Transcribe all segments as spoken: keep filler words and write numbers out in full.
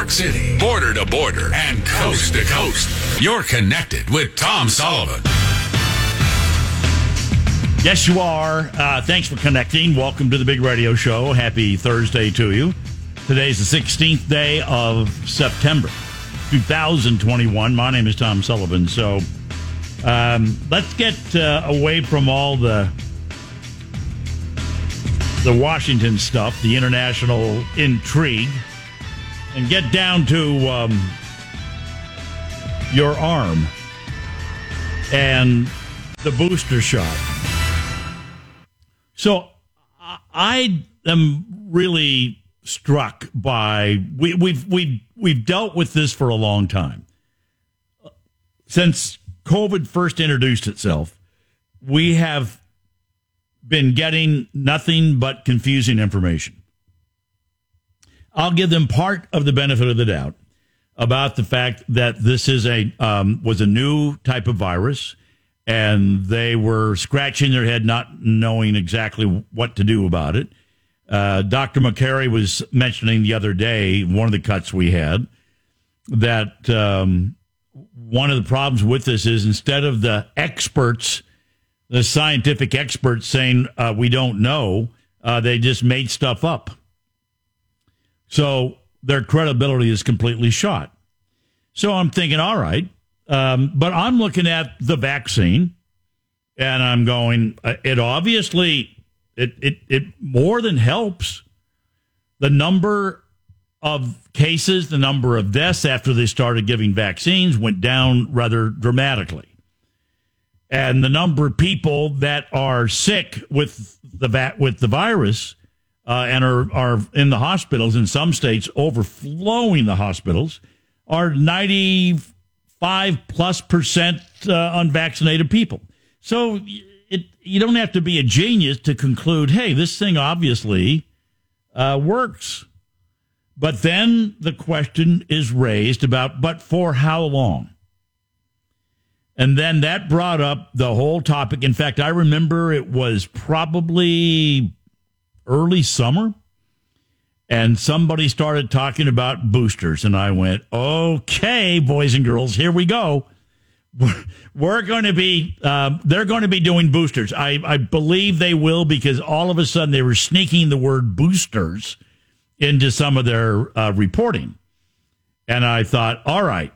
York City, border to border, and coast to coast. You're connected with Tom Sullivan. Yes, you are. Uh, thanks for connecting. Welcome to the Big Radio Show. Happy Thursday to you. Today's the sixteenth day of September, two thousand twenty-one. My name is Tom Sullivan. So um, let's get uh, away from all the the Washington stuff, the international intrigue, and get down to um, your arm and the booster shot. So I am really struck by we, we've we've we've dealt with this for a long time. Since COVID first introduced itself, we have been getting nothing but confusing information. I'll give them part of the benefit of the doubt about the fact that this is a um, was a new type of virus. And they were scratching their head, not knowing exactly what to do about it. Uh, Doctor McCary was mentioning the other day, one of the cuts we had, that um, one of the problems with this is instead of the experts, the scientific experts saying uh, we don't know, uh, they just made stuff up. So their credibility is completely shot. So I'm thinking, all right. Um, but I'm looking at the vaccine, and I'm going, uh, it obviously, it, it, it more than helps. The number of cases, the number of deaths after they started giving vaccines went down rather dramatically. And the number of people that are sick with the va- with the virus uh, and are, are in the hospitals, in some states overflowing the hospitals, are ninety Five plus percent uh, unvaccinated people. So it, you don't have to be a genius to conclude, hey, this thing obviously uh, works. But then the question is raised about, but for how long? And then that brought up the whole topic. In fact, I remember it was probably early summer. And somebody started talking about boosters, and I went, okay, boys and girls, here we go. We're, we're going to be, uh, they're going to be doing boosters. I, I believe they will, because all of a sudden they were sneaking the word boosters into some of their uh, reporting. And I thought, all right,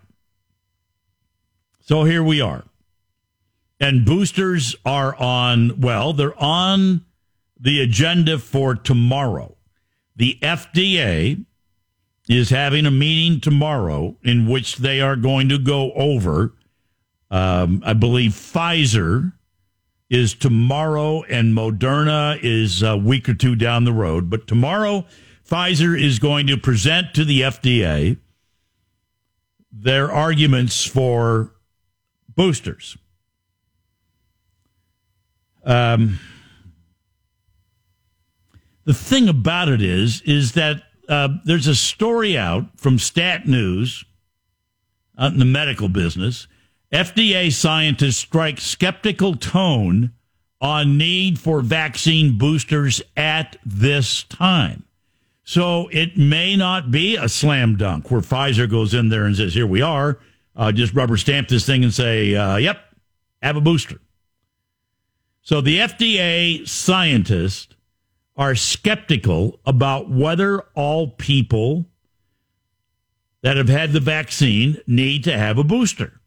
so here we are. And boosters are on, well, they're on the agenda for tomorrow. The F D A is having a meeting tomorrow in which they are going to go over, um, I believe Pfizer is tomorrow and Moderna is a week or two down the road. But tomorrow, Pfizer is going to present to the F D A their arguments for boosters. Um. The thing about it is, is that uh, there's a story out from Stat News out in the medical business. F D A scientists strike skeptical tone on need for vaccine boosters at this time. So it may not be a slam dunk where Pfizer goes in there and says, here we are, uh, just rubber stamp this thing and say, uh, yep, have a booster. So the F D A scientists are skeptical about whether all people that have had the vaccine need to have a booster.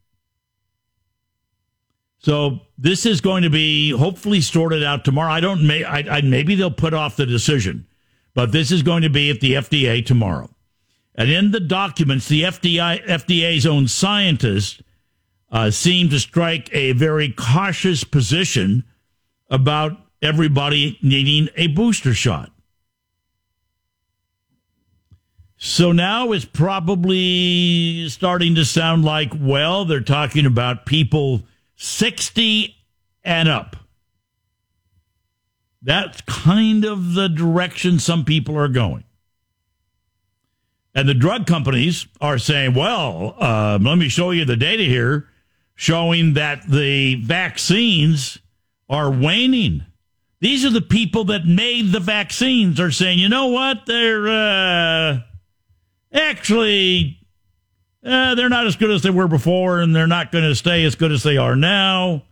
So this is going to be hopefully sorted out tomorrow. I don't. May, I, I, maybe they'll put off the decision, but this is going to be at the F D A tomorrow. And in the documents, the F D A, F D A's own scientists uh, seem to strike a very cautious position about everybody needing a booster shot. So now it's probably starting to sound like, well, they're talking about people sixty and up. That's kind of the direction some people are going. And the drug companies are saying, well, uh, let me show you the data here showing that the vaccines are waning. These are the people that made the vaccines are saying, you know what, they're uh, actually, uh, they're not as good as they were before, and they're not going to stay as good as they are now.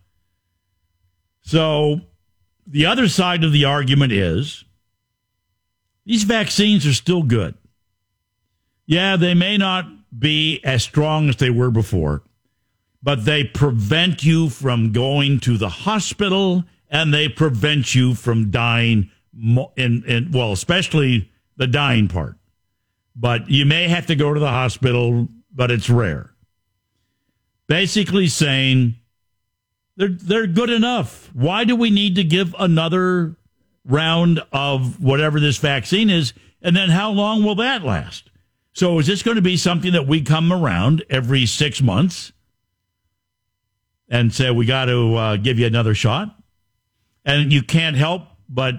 So the other side of the argument is these vaccines are still good. Yeah, they may not be as strong as they were before, but they prevent you from going to the hospital, and they prevent you from dying, in, in well, especially the dying part. But you may have to go to the hospital, but it's rare. Basically saying they're they're good enough. Why do we need to give another round of whatever this vaccine is? And then how long will that last? So is this going to be something that we come around every six months and say, we got to uh, give you another shot? And you can't help but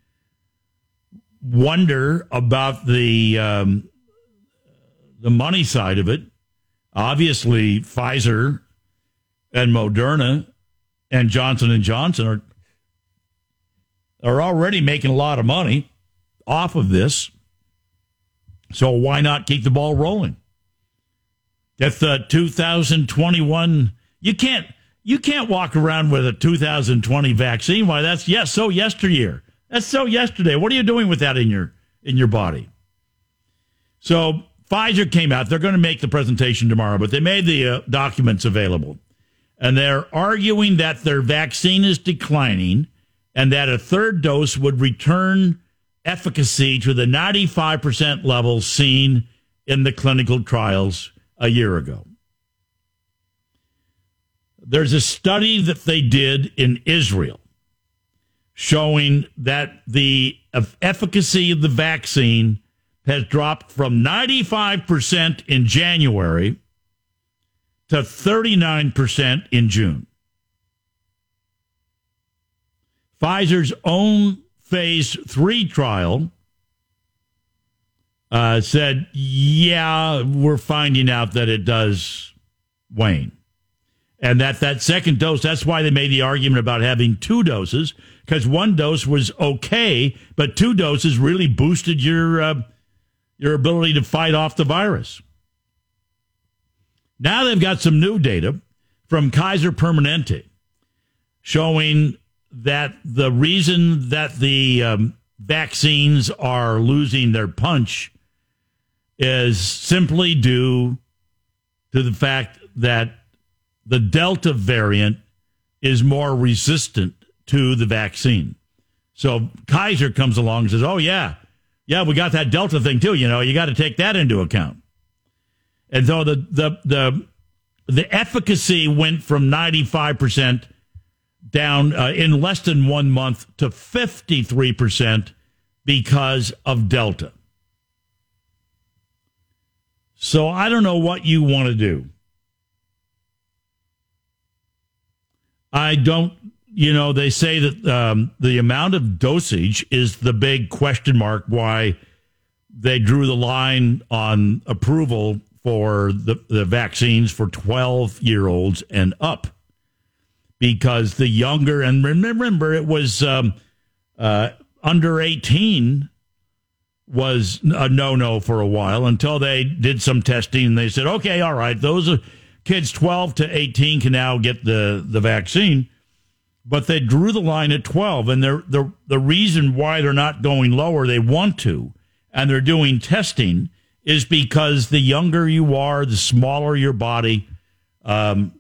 wonder about the um, the money side of it. Obviously, Pfizer and Moderna and Johnson and Johnson are are already making a lot of money off of this. So why not keep the ball rolling? If the two thousand twenty-one, you can't you can't walk around with a two thousand twenty vaccine. Why, that's yes, so yesteryear. That's so yesterday. What are you doing with that in your in your body? So Pfizer came out. They're going to make the presentation tomorrow, but they made the uh, documents available. And they're arguing that their vaccine is declining and that a third dose would return efficacy to the ninety-five percent level seen in the clinical trials a year ago. There's a study that they did in Israel showing that the efficacy of the vaccine has dropped from ninety-five percent in January to thirty-nine percent in June. Pfizer's own phase three trial uh, said, yeah, we're finding out that it does wane. And that that second dose, that's why they made the argument about having two doses, because one dose was okay, but two doses really boosted your uh, your ability to fight off the virus. Now they've got some new data from Kaiser Permanente showing that the reason that the um, vaccines are losing their punch is simply due to the fact that the Delta variant is more resistant to the vaccine. So Kaiser comes along and says, oh, yeah, yeah, we got that Delta thing, too. You know, you got to take that into account. And so the the the, the efficacy went from ninety-five percent down uh, in less than one month to fifty-three percent because of Delta. So I don't know what you want to do. I don't, you know, they say that um, the amount of dosage is the big question mark why they drew the line on approval for the, the vaccines for twelve-year-olds and up. Because the younger, and remember, it was um, uh, under eighteen was a no-no for a while until they did some testing and they said, okay, all right, those are kids twelve to eighteen can now get the, the vaccine. But they drew the line at twelve, and they're, the the reason why they're not going lower, they want to, and they're doing testing, is because the younger you are, the smaller your body, um,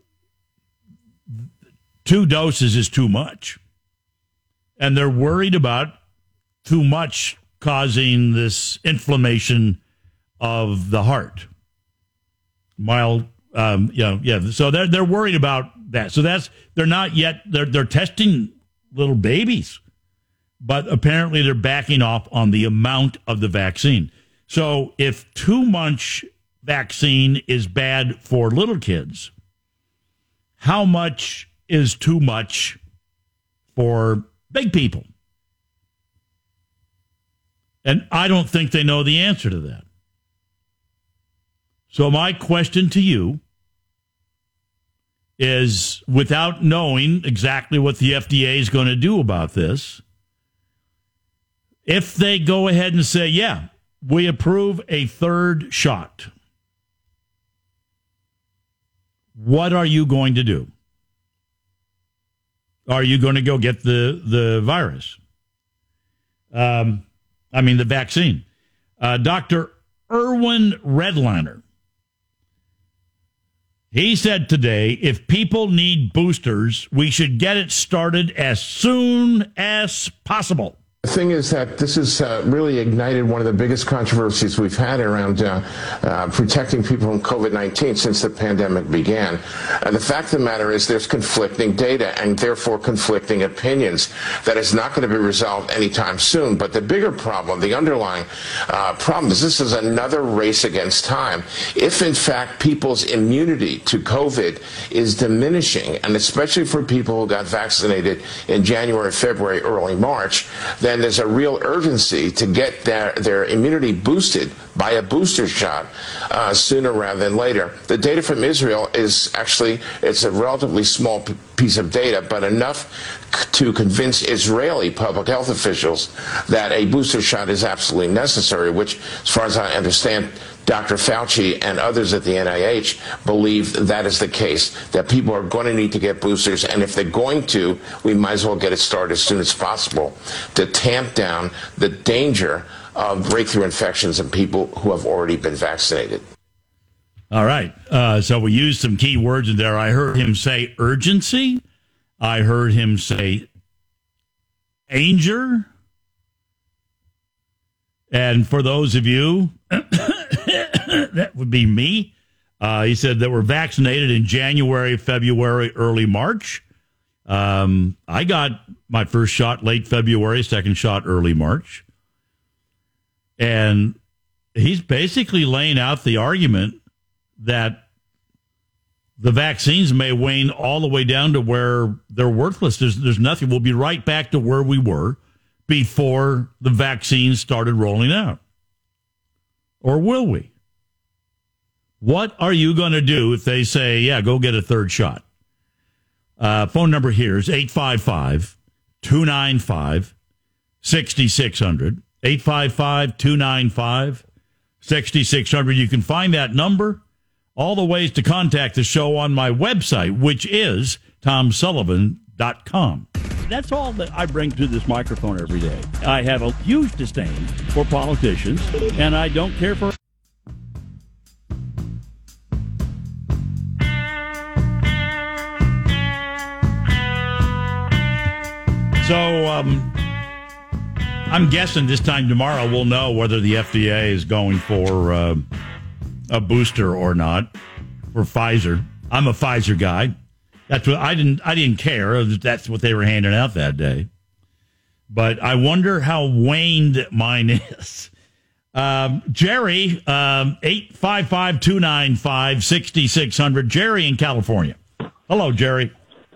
two doses is too much. And they're worried about too much causing this inflammation of the heart. Mild, um, you know, yeah. So they're they're worried about that. So that's they're not yet. They're they're testing little babies, but apparently they're backing off on the amount of the vaccine. So if too much vaccine is bad for little kids, how much is too much for big people? And I don't think they know the answer to that. So my question to you is, without knowing exactly what the F D A is going to do about this, if they go ahead and say, yeah, we approve a third shot, what are you going to do? Are you going to go get the, the virus? Um, I mean, the vaccine. Uh, Doctor Irwin Redliner, he said today, if people need boosters, we should get it started as soon as possible. The thing is that this has uh, really ignited one of the biggest controversies we've had around uh, uh, protecting people from COVID nineteen since the pandemic began. Uh, the fact of the matter is there's conflicting data and therefore conflicting opinions that is not going to be resolved anytime soon. But the bigger problem, the underlying uh, problem is this is another race against time. If, in fact, people's immunity to COVID is diminishing, and especially for people who got vaccinated in January, February, early March, then there's a real urgency to get their, their immunity boosted by a booster shot uh, sooner rather than later. The data from Israel is actually, it's a relatively small p- piece of data, but enough c- to convince Israeli public health officials that a booster shot is absolutely necessary, which, as far as I understand, Doctor Fauci and others at the N I H believe that is the case, that people are going to need to get boosters, and if they're going to, we might as well get it started as soon as possible to tamp down the danger of breakthrough infections in people who have already been vaccinated. All right. Uh, so we used some key words in there. I heard him say urgency. I heard him say danger. And for those of you, that would be me. Uh, he said that we're vaccinated in January, February, early March. Um, I got my first shot late February, second shot early March. And he's basically laying out the argument that the vaccines may wane all the way down to where they're worthless. There's, there's nothing. We'll be right back to where we were before the vaccines started rolling out. Or will we? What are you going to do if they say, yeah, go get a third shot? Uh, phone number here is eight five five, two nine five, six six zero zero. eight five five, two nine five, six six zero zero. You can find that number, all the ways to contact the show on my website, which is tom sullivan dot com. That's all that I bring to this microphone every day. I have a huge disdain for politicians, and I don't care for... So, um, I'm guessing this time tomorrow we'll know whether the F D A is going for uh, a booster or not for Pfizer. I'm a Pfizer guy. That's what I didn't. I didn't care. That's what they were handing out that day. But I wonder how waned mine is. Um, Jerry, um, eight five five, two nine five, six six zero zero. Jerry in California. Hello, Jerry.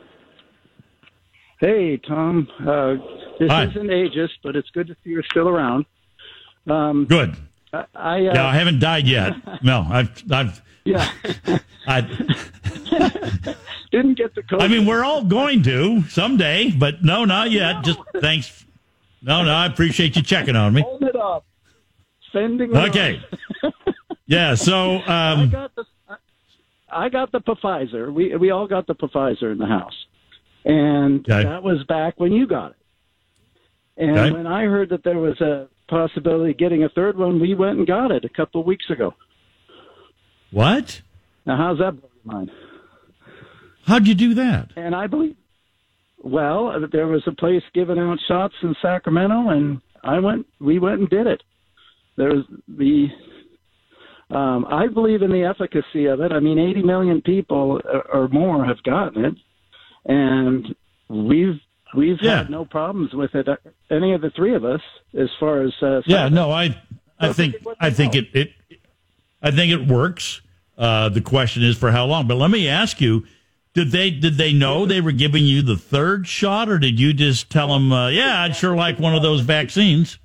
Hey, Tom. Uh, this Hi. isn't ageist, but it's good to see you're still around. Um, Good. I, I, uh, Yeah, I haven't died yet. No, I've, I've, yeah. I, Didn't get the COVID. I mean, we're all going to someday, but no, not yet. Just thanks. No, no, I appreciate you checking on me. Hold it up. Sending it Okay. Yeah. So, I um, got the I got the Pfizer. We we all got the Pfizer in the house, and Okay. that was back when you got it. And Okay. when I heard that there was a possibility of getting a third one, we went and got it a couple of weeks ago. what? Now, how's that blow your mind? How'd you do that? And I believe, well, there was a place giving out shots in Sacramento, and I went. We went and did it. There's the. Um, I believe in the efficacy of it. I mean, eighty million people or more have gotten it, and we've we've Yeah. had no problems with it. Any of the three of us, as far as uh, Yeah. No, I, I think, what I the think hell? it, it, I think it works. Uh, the question is for how long. But let me ask you: Did they did they know they were giving you the third shot, or did you just tell them, uh, "Yeah, I'd sure like one of those vaccines"?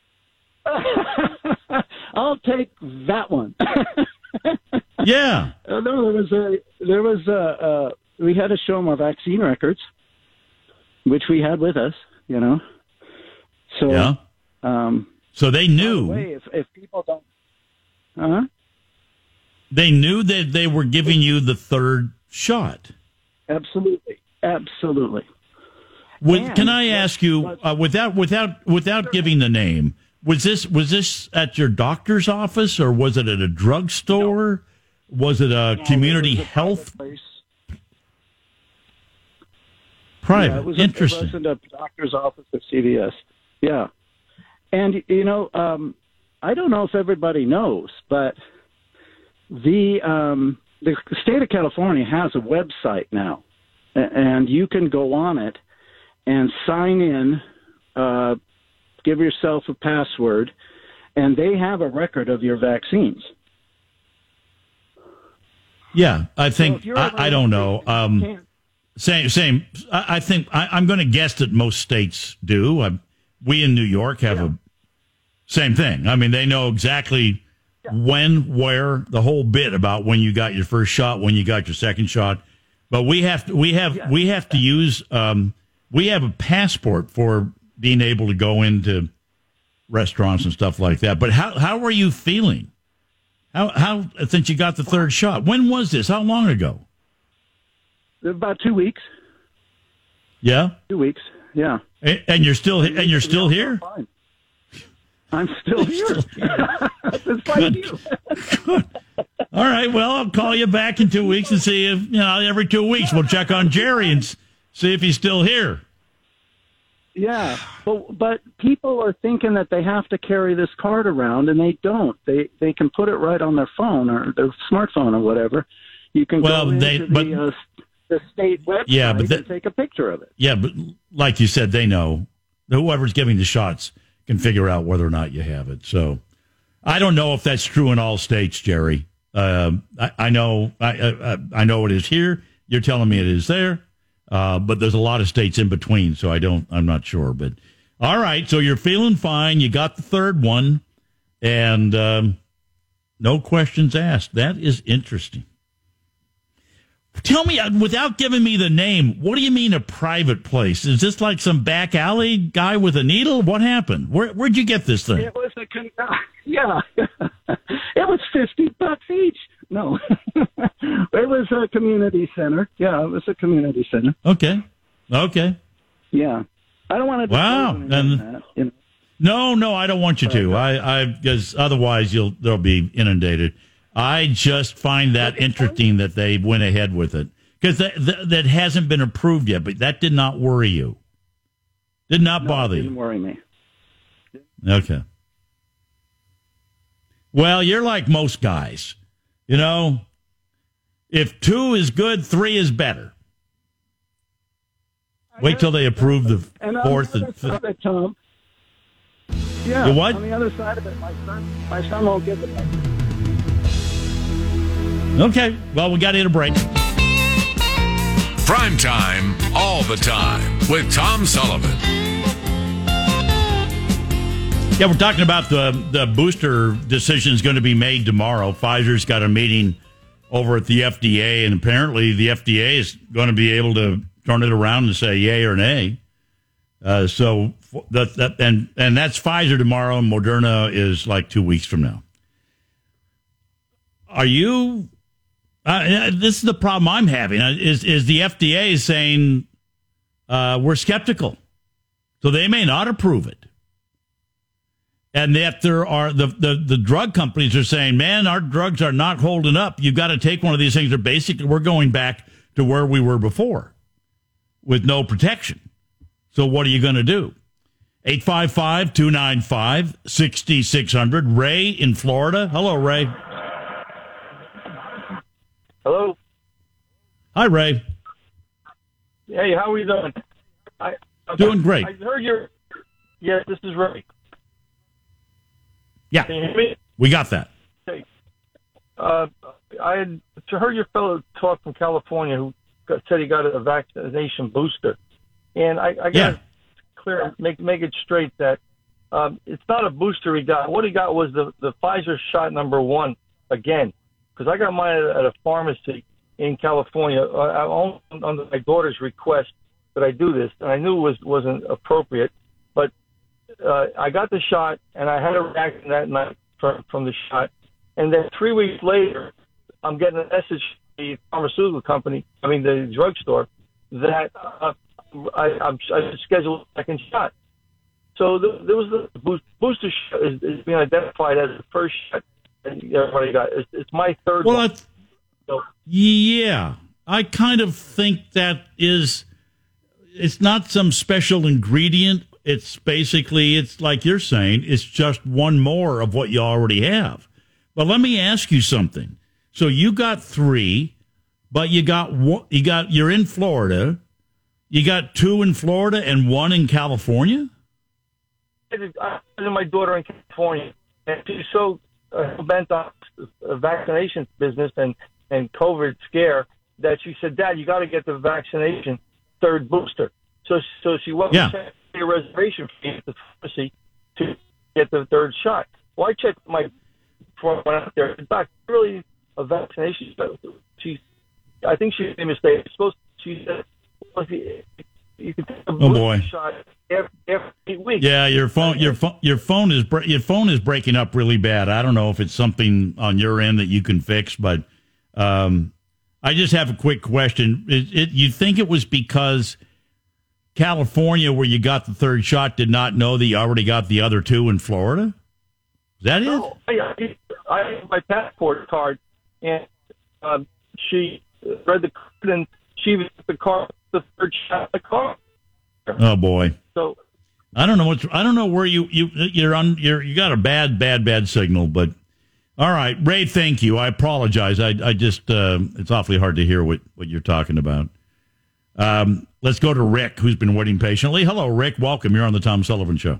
I'll take that one. Yeah. Uh, no, there was a there was a uh, we had to show them our vaccine records, which we had with us, you know. So, Yeah. um, So they knew. By the way, if, if people don't, huh? They knew that they were giving you the third shot. Absolutely, absolutely. Would, And can I ask you, uh, without without without giving the name, was this was this at your doctor's office, or was it at a drugstore? No. Was it a no, community it was a health? Private. private. Yeah, it was Interesting. A, it was a doctor's office at C V S. Yeah, and you know, um, I don't know if everybody knows, but the um, the state of California has a website now, and you can go on it and sign in, uh, give yourself a password, and they have a record of your vaccines. Yeah, I think so I, I don't know. Um, same, same. I, I think I, I'm going to guess that most states do. I, we in New York have yeah. a same thing. I mean, they know exactly yeah. when, where, the whole bit about when you got your first shot, when you got your second shot. But we have to, we have, yeah. we have to use. Um, we have a passport for being able to go into restaurants and stuff like that. But how how are you feeling? How how since you got the third shot? When was this? How long ago? About two weeks. Yeah, two weeks. Yeah, and, and you're still and you're still here. Fine. I'm still here. Despite you. Good. All right. Well, I'll call you back in two weeks and see if you know. Every two weeks, we'll check on Jerry and see if he's still here. Yeah, but but people are thinking that they have to carry this card around, and they don't. They they can put it right on their phone or their smartphone or whatever. You can well, go they, into but, the, uh, the state website yeah, but that, and take a picture of it. Yeah, but like you said, they know. Whoever's giving the shots can figure out whether or not you have it. So I don't know if that's true in all states, Jerry. Uh, I, I know I, I I know it is here. You're telling me it is there. Uh, but there's a lot of states in between, so I don't, I'm not sure. But all right, so you're feeling fine. You got the third one, and um, no questions asked. That is interesting. Tell me, without giving me the name, what do you mean a private place? Is this like some back alley guy with a needle? What happened? Where, where'd you get this thing? It was a con- yeah, it was fifty bucks each. No, it was a community center. Yeah, it was a community center. Okay, okay. Yeah, I don't want to. Wow, and that, you know? no, no, I don't want you to. I, I, because otherwise you'll they'll be inundated. I just find that interesting that they went ahead with it because that, that that hasn't been approved yet. But that did not worry you. Did not no, bother it you. Didn't worry me. Okay. Well, you're like most guys. You know, if two is good, three is better. Wait till they approve the and fourth and fifth. Side of it, Tom, yeah, the what? On the other side of it, my son, my son won't get the vaccine. Okay, well, we got to hit a break. Prime time, all the time, with Tom Sullivan. Yeah, we're talking about the, the booster decision is going to be made tomorrow. Pfizer's got a meeting over at the F D A, and apparently the F D A is going to be able to turn it around and say yay or nay. Uh, so that, that and and that's Pfizer tomorrow, and Moderna is like two weeks from now. Are you? Uh, this is the problem I'm having. Is is the F D A saying uh, we're skeptical, so they may not approve it. And that there are the, the, the drug companies are saying, man, our drugs are not holding up. You've got to take one of these things. They're basically, we're going back to where we were before with no protection. So what are you going to do? eight five five, two nine five, six six zero zero. Ray in Florida. Hello, Ray. Hello. Hi, Ray. Hey, how are you doing? I, Doing great. I heard your. Yes, this is Ray. Yeah, Can you hear me? We got that. Okay. Uh, I had heard your fellow talk from California who got, said he got a vaccination booster, and I, I got Yeah. to clear make make it straight that um, it's not a booster he got. What he got was the the Pfizer shot number one again, because I got mine at, at a pharmacy in California uh, on, on my daughter's request that I do this, and I knew it was wasn't appropriate, but uh, I got the shot, and I had a reaction that night from, from the shot. And then three weeks later, I'm getting a message from the pharmaceutical company, I mean the drugstore, that uh, I, I'm, I should schedule a second shot. So the, there was the boost, booster shot is, is being identified as the first shot that everybody got. It's, it's my third well, one. So, yeah, I kind of think that is, it's not some special ingredient. It's basically, it's like you're saying, it's just one more of what you already have. But let me ask you something. So you got three, but you got one, you got, you're in Florida. You got two in Florida and one in California? I have my daughter in California, and she's so uh, bent on the vaccination business and, and COVID scare that she said, Dad, you got to get the vaccination third booster. So so she went yeah. to a reservation fee at the pharmacy to get the third shot. Well, I checked my before I went out there. Doc, really a vaccination shot. She's, I think she made a mistake. It's supposed she said, well, if you, you can take a booster oh boy. shot every, every eight weeks. Yeah, your phone, your phone, your phone is your phone is breaking up really bad. I don't know if it's something on your end that you can fix, but um, I just have a quick question. It, it, you think it was because California, where you got the third shot, did not know that you already got the other two in Florida? Is that no, it? I, I have my passport card, and um, she read the card, and she was the car, the third shot of the car. Oh boy! So I don't know what's. I don't know where you you you're on. You're you got a bad bad bad signal, but all right, Ray. Thank you. I apologize. I I just uh, it's awfully hard to hear what what you're talking about. Um, let's go to Rick, who's been waiting patiently. Hello, Rick. Welcome. You're on the Tom Sullivan Show.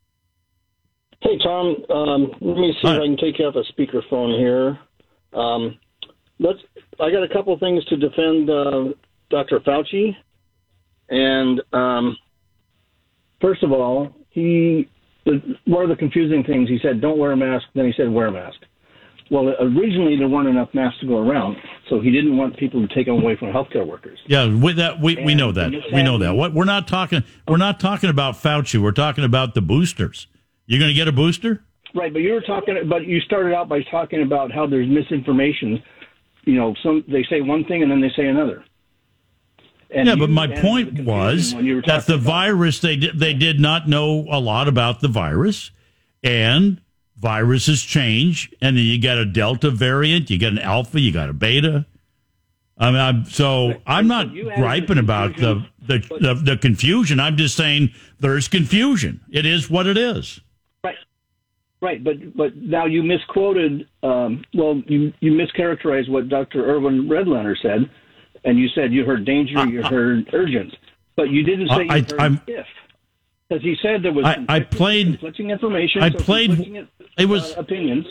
Hey, Tom. Um, let me see Hi. if I can take you off a speakerphone here. Um, let's. I got a couple of things to defend uh, Doctor Fauci. And um, first of all, he one of the confusing things, he said, don't wear a mask. Then he said, wear a mask. Well, originally there weren't enough masks to go around, so he didn't want people to take them away from healthcare workers. Yeah, with that we, we know that. We know that. What we're not talking we're not talking about Fauci. We're talking about the boosters. You're going to get a booster? Right, but you were talking but you started out by talking about how there's misinformation. You know, some they say one thing and then they say another. And yeah, you, but my point was that the virus, they did, they did not know a lot about the virus, and viruses change, and then you got a Delta variant, you got an Alpha, you got a Beta. I mean, I'm, so right. I'm not griping about the the, the the confusion. I'm just saying there's confusion. It is what it is. Right, right. But but now you misquoted. Um, well, you you mischaracterized what Doctor Irwin Redlener said. And you said you heard danger, you heard urgent, but you didn't say you I, heard I'm, if, because he said there was I, I played conflicting information. I so played. Conflicting, it was uh, opinions.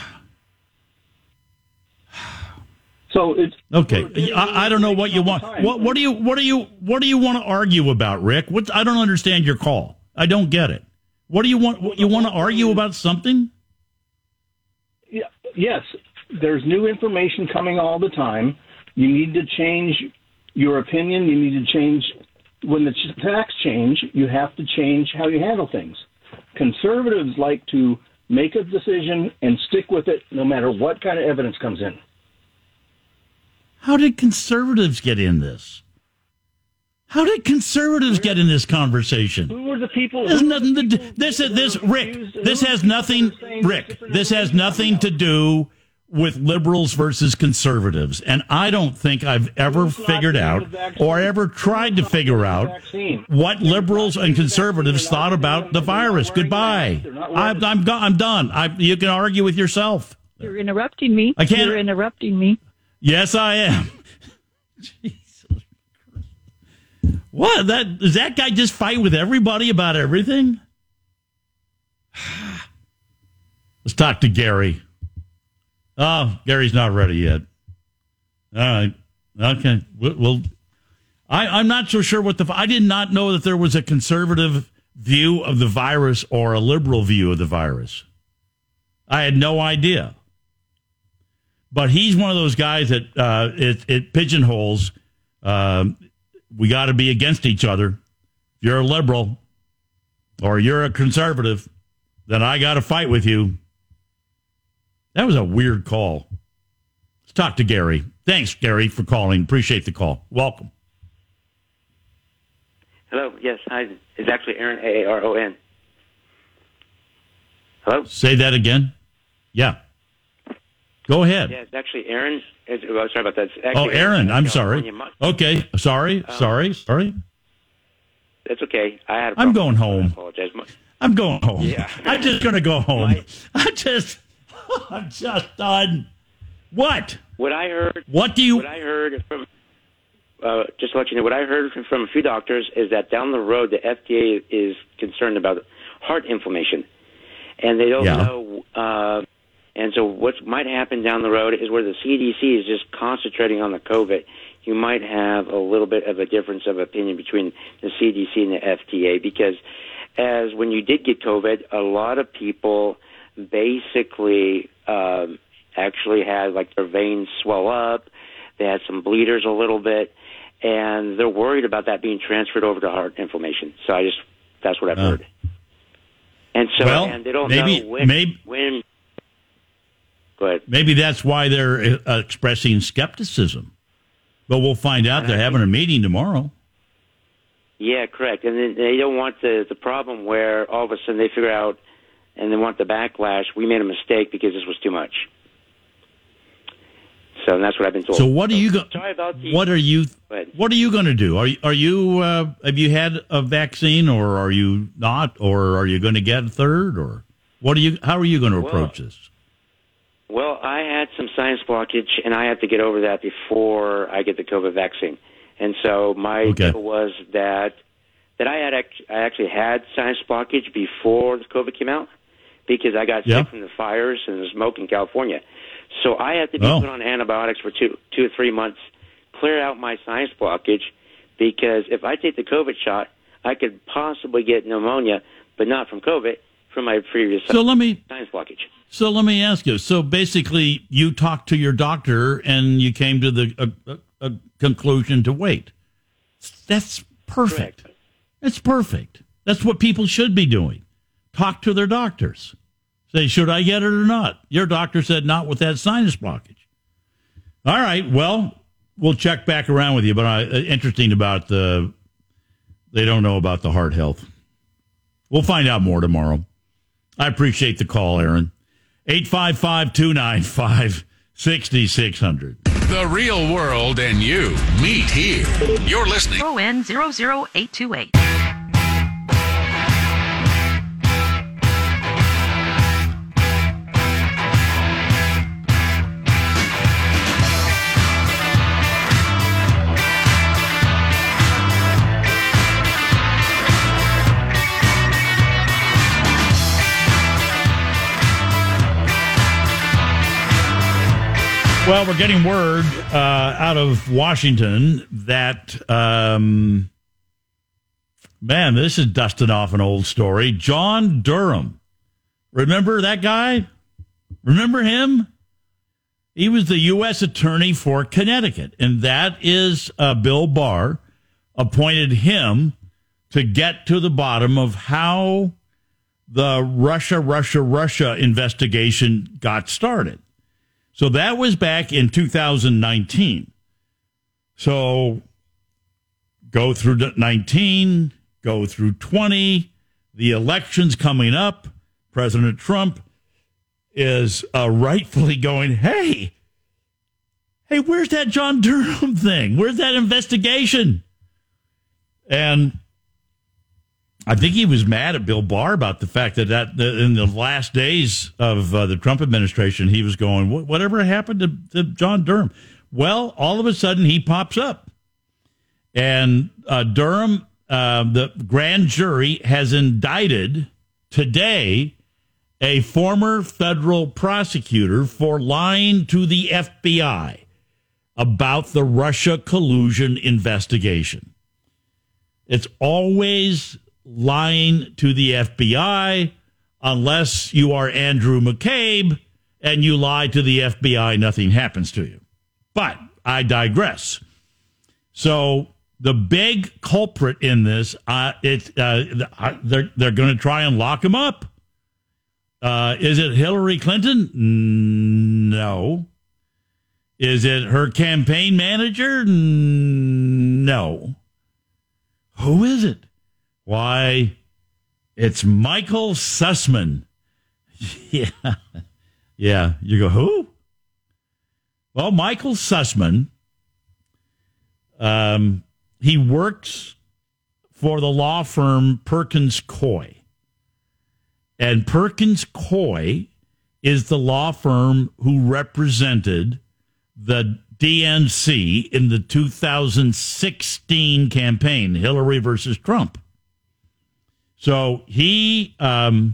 So it's okay. I, I don't know what you want. What what do you what do you what do you want to argue about, Rick? What I don't understand your call. I don't get it. What do you want? What, you want to argue about something? Yeah. Yes. There's new information coming all the time. You need to change your opinion. You need to change when the facts change. You have to change how you handle things. Conservatives like to make a decision and stick with it no matter what kind of evidence comes in. How did conservatives get in this? How did conservatives get in this conversation? Who were the people? There's nothing to do. This is this Rick. This has nothing. Rick. This has nothing to do with liberals versus conservatives. And I don't think I've ever figured out or ever tried to figure out what liberals and conservatives thought about the virus. Goodbye. I'm, I'm, I'm done. I, you can argue with yourself. You're interrupting me. I can't. You're interrupting me. Yes, I am. Jesus. What? That, does that guy just fight with everybody about everything? Let's talk to Gary. Oh, Gary's not ready yet. All right. Okay. We'll, we'll I, I'm not so sure what the... I did not know that there was a conservative view of the virus or a liberal view of the virus. I had no idea. But he's one of those guys that uh, it, it pigeonholes. Uh, we got to be against each other. If you're a liberal, or you're a conservative, then I got to fight with you. That was a weird call. Let's talk to Gary. Thanks, Gary, for calling. Appreciate the call. Welcome. Hello. Yes. Hi. It's actually Aaron, A A R O N. Hello? Say that again. Yeah. Go ahead. Yeah, it's actually Aaron. It's, well, sorry about that. It's actually Oh, Aaron. I'm sorry. California. Okay. Sorry. Um, sorry. Sorry. That's okay. I had a I'm problem. going home. I apologize. My- I'm going home. Yeah. I'm just going to go home. My- I just, I'm just done. What? What I heard. What do you? What I heard from. Uh, just to let you know, what I heard from, from a few doctors is that down the road, the F D A is concerned about heart inflammation, and they don't Yeah. know. Uh, and so, what might happen down the road is where the C D C is just concentrating on the COVID. You might have a little bit of a difference of opinion between the C D C and the F D A, because as when you did get COVID, a lot of people basically um, actually had like their veins swell up. They had some bleeders a little bit, and they're worried about that being transferred over to heart inflammation. So I just, that's what I've Uh, heard. And so, well, and they don't maybe, know when, maybe, when, go ahead. maybe that's why they're uh, expressing skepticism. But we'll find out. They're having a meeting tomorrow. Yeah, correct. And then they don't want the, the problem where all of a sudden they figure out and they want the backlash. We made a mistake because this was too much. So that's what I've been told. So what are you going? Sorry about the. What are you? Go ahead. What are you going to do? Are you? Are you? Uh, have you had a vaccine, or are you not, or are you going to get a third, or what are you? How are you going to approach Well, this? Well, I had some sinus blockage, and I have to get over that before I get the COVID vaccine. And so my Okay. deal was that that I had act- I actually had sinus blockage before the COVID came out because I got Yeah. sick from the fires and the smoke in California. So I had to be Oh. put on antibiotics for two two or three months, clear out my sinus blockage, because if I take the COVID shot, I could possibly get pneumonia, but not from COVID, from my previous So let me. sinus blockage. So let me ask you. So basically, you talked to your doctor, and you came to the a, a, a conclusion to wait. That's perfect. Correct. That's perfect. That's what people should be doing. Talk to their doctors. Say, should I get it or not? Your doctor said not with that sinus blockage. All right. Well, we'll check back around with you. But uh, interesting about the, they don't know about the heart health. We'll find out more tomorrow. I appreciate the call, Aaron. eight five five, two nine five, six six zero zero. The real world and you meet here. You're listening. O N zero zero eight two eight. Well, we're getting word uh, out of Washington that, um, man, this is dusting off an old story. John Durham. Remember that guy? Remember him? He was the U S attorney for Connecticut, and that is uh, Bill Barr appointed him to get to the bottom of how the Russia, Russia, Russia investigation got started. So that was back in two thousand nineteen. So go through nineteen, go through twenty, the election's coming up. President Trump is uh, rightfully going, hey, hey, where's that John Durham thing? Where's that investigation? And I think he was mad at Bill Barr about the fact that, that in the last days of uh, the Trump administration, he was going, whatever happened to, to John Durham? Well, all of a sudden he pops up. And uh, Durham, uh, the grand jury has indicted today a former federal prosecutor for lying to the F B I about the Russia collusion investigation. It's always lying to the F B I, unless you are Andrew McCabe and you lie to the F B I, nothing happens to you. But I digress. So the big culprit in this, uh, it, uh, they're, they're going to try and lock him up. Uh, is it Hillary Clinton? No. Is it her campaign manager? No. Who is it? Why, it's Michael Sussman. Yeah. Yeah. You go, who? Well, Michael Sussman, um, he works for the law firm Perkins Coie. And Perkins Coie is the law firm who represented the D N C in the two thousand sixteen campaign, Hillary versus Trump. So he, um,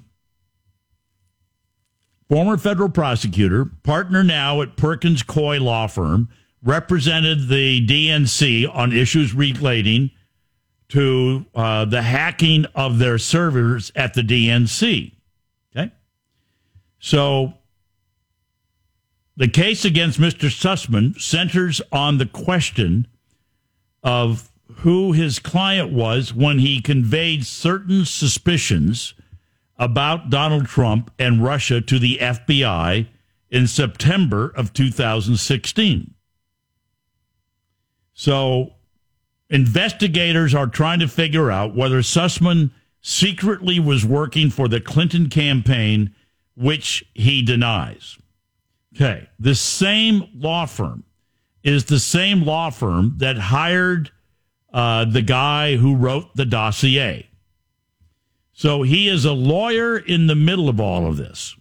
former federal prosecutor, partner now at Perkins Coie law firm, represented the D N C on issues relating to uh, the hacking of their servers at the D N C. Okay? So the case against Mister Sussman centers on the question of who his client was when he conveyed certain suspicions about Donald Trump and Russia to the F B I in September of two thousand sixteen. So investigators are trying to figure out whether Sussman secretly was working for the Clinton campaign, which he denies. Okay, this same law firm is the same law firm that hired uh, the guy who wrote the dossier. So he is a lawyer in the middle of all of this.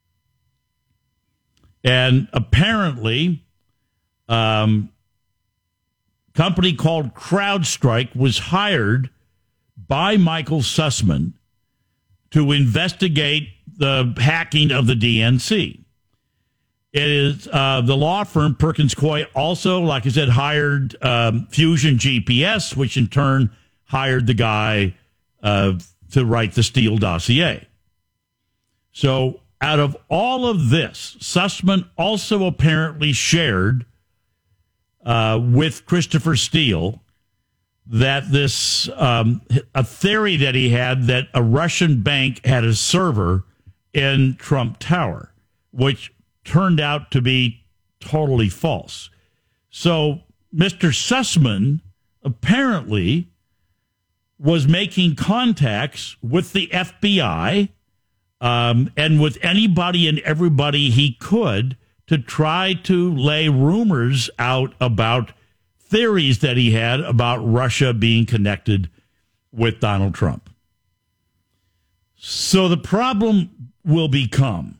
And apparently, um, a company called CrowdStrike was hired by Michael Sussman to investigate the hacking of the D N C. It is uh, the law firm Perkins Coie also, like I said, hired um, Fusion G P S, which in turn hired the guy uh, to write the Steele dossier. So out of all of this, Sussman also apparently shared uh, with Christopher Steele that this, um, a theory that he had that a Russian bank had a server in Trump Tower, which turned out to be totally false. So Mister Sussman apparently was making contacts with the F B I um, and with anybody and everybody he could to try to lay rumors out about theories that he had about Russia being connected with Donald Trump. So the problem will become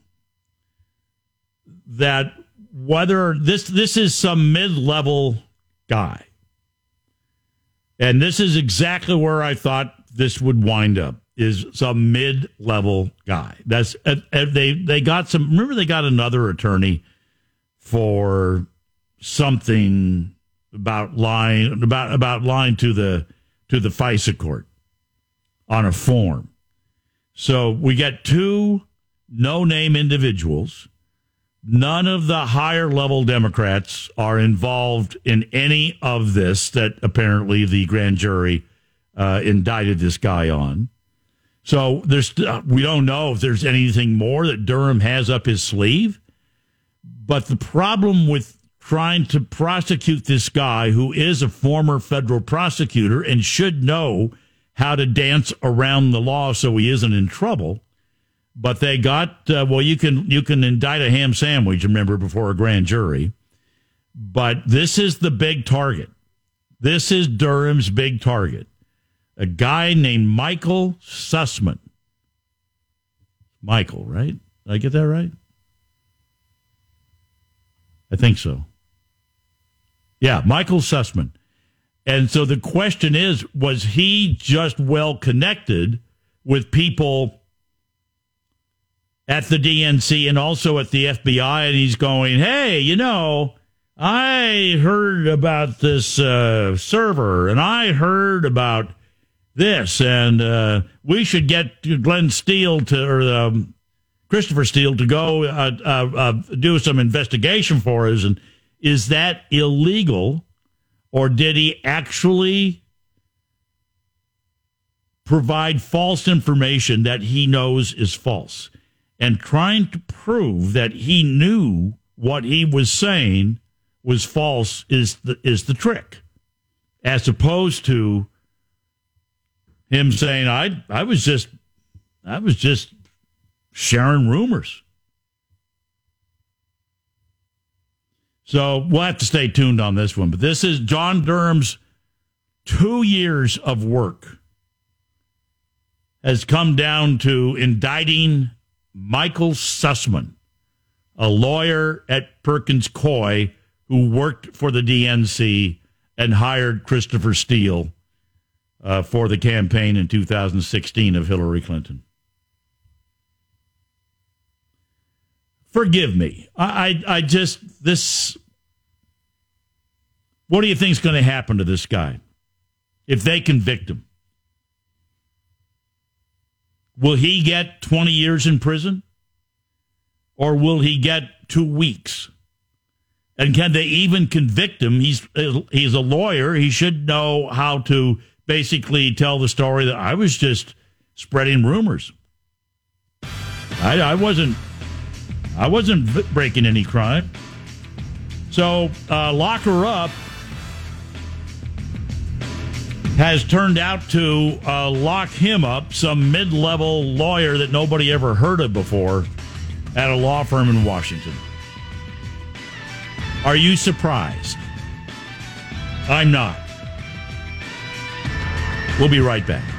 that whether this this is some mid-level guy, and this is exactly where I thought this would wind up, is some mid-level guy. That's uh, they they got some. Remember, they got another attorney for something about lying about about lying to the to the FISA court on a form. So we got two no-name individuals. None of the higher level Democrats are involved in any of this that apparently the grand jury uh, indicted this guy on. So there's we don't know if there's anything more that Durham has up his sleeve. But the problem with trying to prosecute this guy, who is a former federal prosecutor and should know how to dance around the law so he isn't in trouble, but they got, uh, well, you can you can indict a ham sandwich, remember, before a grand jury. But this is the big target. This is Durham's big target. A guy named Michael Sussman. Michael, right? Did I get that right? I think so. Yeah, Michael Sussman. And so the question is, was he just well connected with people at the D N C and also at the F B I, and he's going, hey, you know, I heard about this uh, server, and I heard about this, and uh, we should get Glenn Steele to, or um, Christopher Steele to go uh, uh, uh, do some investigation for us. And is that illegal, Or did he actually provide false information that he knows is false? And trying to prove that he knew what he was saying was false is the, is the trick. As opposed to him saying, I I was just I was just sharing rumors. So we'll have to stay tuned on this one. But this is John Durham's two years of work has come down to indicting Michael Sussman, a lawyer at Perkins Coie who worked for the D N C and hired Christopher Steele uh, for the campaign in two thousand sixteen of Hillary Clinton. Forgive me. I, I, I just, this, what do you think is going to happen to this guy if they convict him? Will he get twenty years in prison? Or will he get two weeks? And can they even convict him? He's he's a lawyer. He should know how to basically tell the story that I was just spreading rumors. I, I wasn't I wasn't breaking any crime. So uh, Lock Her Up has turned out to uh, lock him up, some mid-level lawyer that nobody ever heard of before at a law firm in Washington. Are you surprised? I'm not. We'll be right back.